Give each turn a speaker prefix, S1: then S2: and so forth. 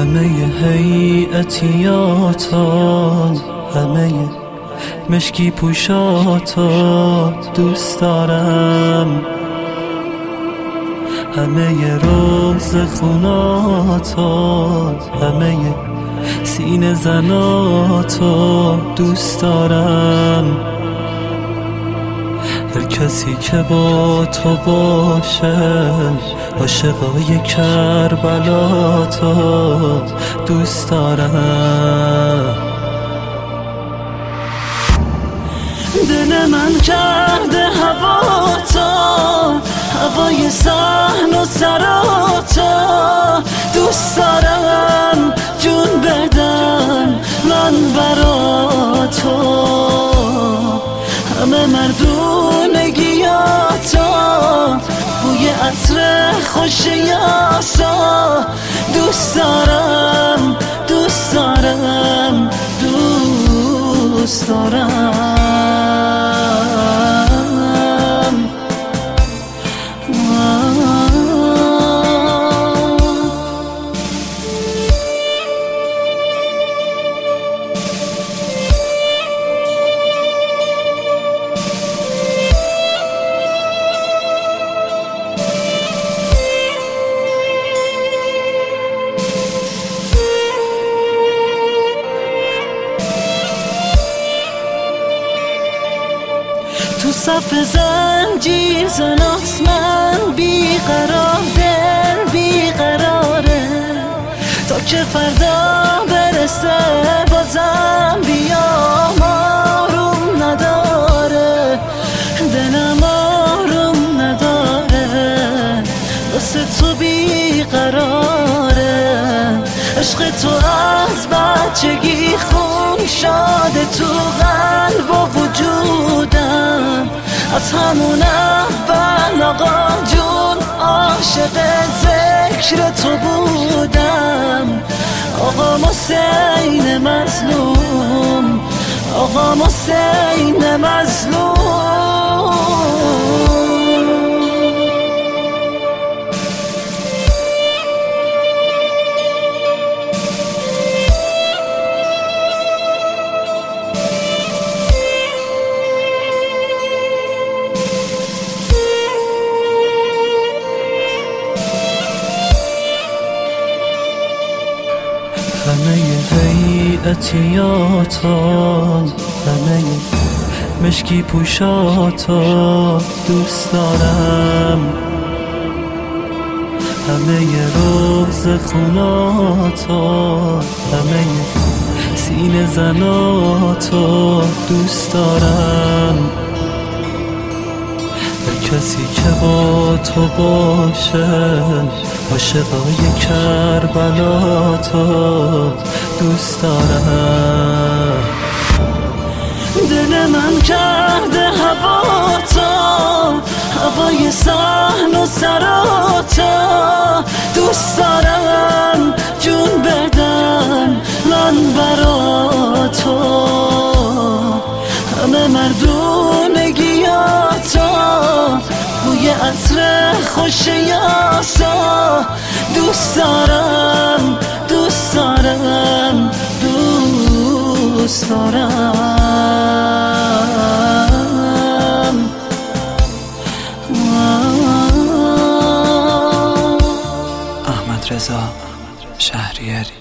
S1: همه هیئتیاتا، همه مشکی پوشاتا دوست دارم، همه روز خوناتا، همه سینه زناتا دوست دارم. هر کسی که با تو باشه عاشقای کربلا تا دوست دارم. دل من کرده هوا تا، هوای صحن و سراتا دوست دارم. جون بدم من برا تو، همه مردونگیاتا، بوی عطر خوش یاسا دوست دارم، دوست دارم، دوست دارم. تو صف زنجیر زناست من بیقرار، دل بیقراره تا که فردا برسه بازم بیام. آروم نداره دلم، آروم نداره واسه تو بیقراره. عشق تو از بچگی خون شده تو قلب و وجودم، از همون اول آقا جون عاشق ذکر تو بودم. آقا حسین مظلوم، آقا حسین مظلوم. همه هیئتیاتا، همه مشکی پوشاتا دوست دارم، همه روز خوناتا، همه سینه زناتا دوست دارم. هر کسی که با تو باشه عاشقای کربلا تا دوست دارم. دل من کرده هوا تا، هوای صحن و سراتا دوست دارم. جون بدم من برا تو، همه مردونگیاتا، بوی عطر خوش یاسا دوست دارم، دوست دارم، دوست دارم.
S2: احمد رضا شهریاری.